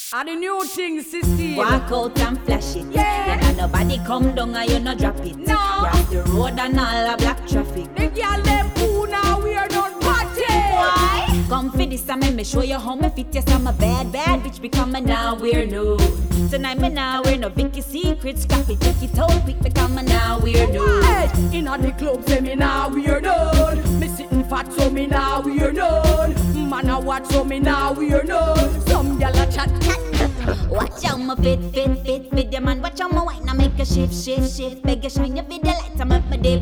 And the new thing, sister. Walk out and flash it. Yeah. Then nobody come down and you no drop it. No. Cross the road and all a black traffic. The girl them cool now, we are not party. Why? Come for this and me show you how me fit. Yes, I'm a bad bitch becoming now we're new. Tonight me now we're no Vicky Secrets. Scrap it, take it out quick becoming now we're new. Hey, in all the club say me now we are done. Me sitting fat so me now we are done. Man a watch so me now we are done. Some gyal a chat. Watch out my fit with your man. Watch out my wine, I make a shift. Beg you shine your video lights, I make my dip.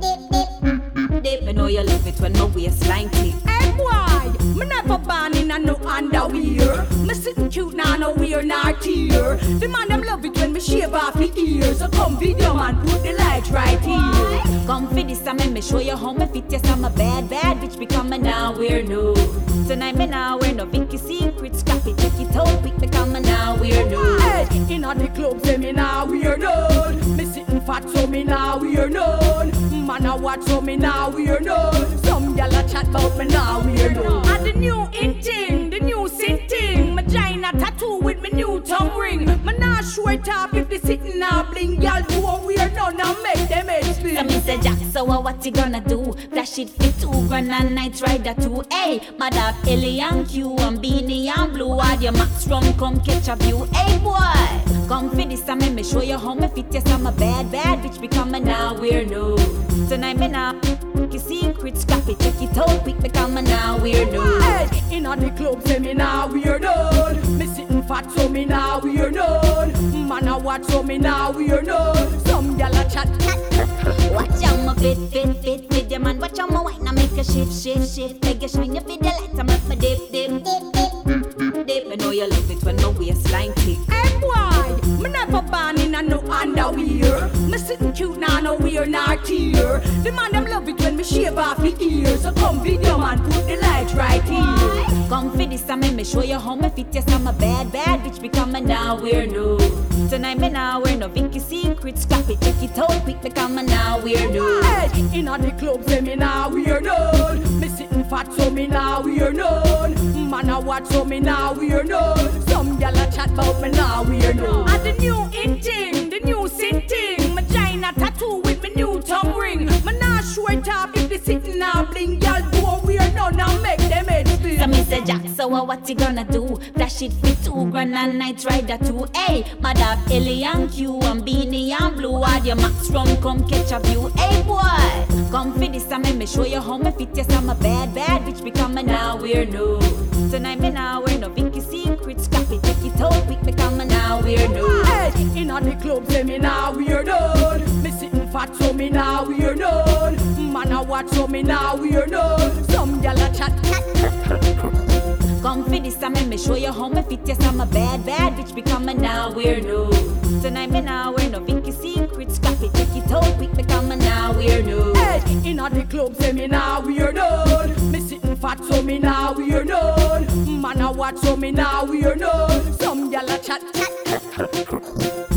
I know you love it when my waistline tick. Hey boy, me never born in a no underwear. Me sitting cute now, no wear nor tear. The man them love it when me shave off the ears. So come video man, put the lights right here. Come for this and me show you how me fit. Yes, I'm a bad bitch becoming now we're new. Tonight me now we're no Vicky Secrets. Scrap it, take it out quick becoming now we're new. Hey, in all the club say me now we are done. Me sitting fat so me now we are done. Man a watch so me now we are done. Some gyal a chat about me now we are done. And the new in thing, the new sin thing. My China tattoo with me new tongue ring. Me nah show it up if they sitting now bling. Gyal do what we are done and make them explain. So me say Jack, so what you gonna do? Flash it for 2 grand and night rider too. Hey, mad up Ellie and Q and Beanie and Blue. Add your max rum, come catch a view. Hey boy, come for this and me show you how me fit. Yes, I'm a bad bitch becoming now we're new. Tonight me now Vicky Secrets. Scrap it, take it out quick becoming now we're new. Hey, in all the club say me now we are done. Me sitting fat so me now we are done. Man a watch so me now we are done. Some gyal a chat. Watch out my fit with your man. Watch out my wine, I make a shift. Beg you shine your video lights, I make my dip. I know you love it when my waistline tick. Hey boy, me never born in a no underwear. Me sitting cute now, no wear nor tear. The man them love it when me shave off the ears. So come video man, put the lights right here. Come for this and me show you how me fit. Yes, I'm a bad bitch becoming now we're new. Tonight me now we're no Vicky Secrets. Scrap it, take it out quick becoming now we're new. Hey, in all the club say me now we are done. Me sitting fat so me now we are done. Man a watch so me now we are done. Some gyal a chat about me now we are done. And the new in thing, the new sin thing. My China tattoo with me new tongue ring. Me nah show it up if they sitting now bling. Gyal do what we are done and make them explain. So me say Jack, so what you gonna do? Flash it for 2 grand and night rider too. Hey, mad up Ellie and Q and Beanie and Blue. Add your max rum, come catch a view. Hey boy, come for this and me show you how me fit. Yes, I'm a bad bitch becoming now we're new. Tonight me now we're no Vicky Secrets. Scrap it, take it out quick becoming now we're new. Hey, in all the club say me now we are done. Me sitting fat so me now we are done. Man a watch so me now we are done. Some gyal a chat. Come for this and me show you how me fit. Yes, I'm a bad bitch becoming now we're new. Tonight me now we're no Vicky Secrets. Scrap it, take it out quick becoming now we're new. Hey, in all the club say me now we are done. Me sitting fat so me now we are done. Man a watch so me now we are done. Some gyal a chat.